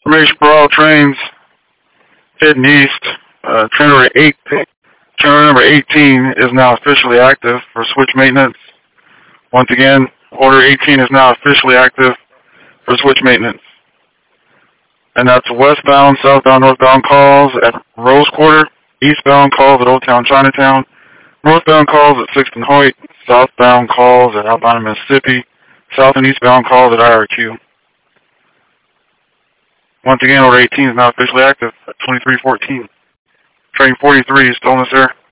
Information for all trains heading east. Train number 18 is now officially active for switch maintenance. Once again, order 18 is now officially active for switch maintenance. And that's westbound, southbound, northbound calls at Rose Quarter, eastbound calls at Old Town Chinatown, northbound calls at 6th and Hoyt, southbound calls at Alpine, Mississippi, south and eastbound calls at IRQ. Once again, order 18 is now officially active at 2314. Train 43 is still in this air.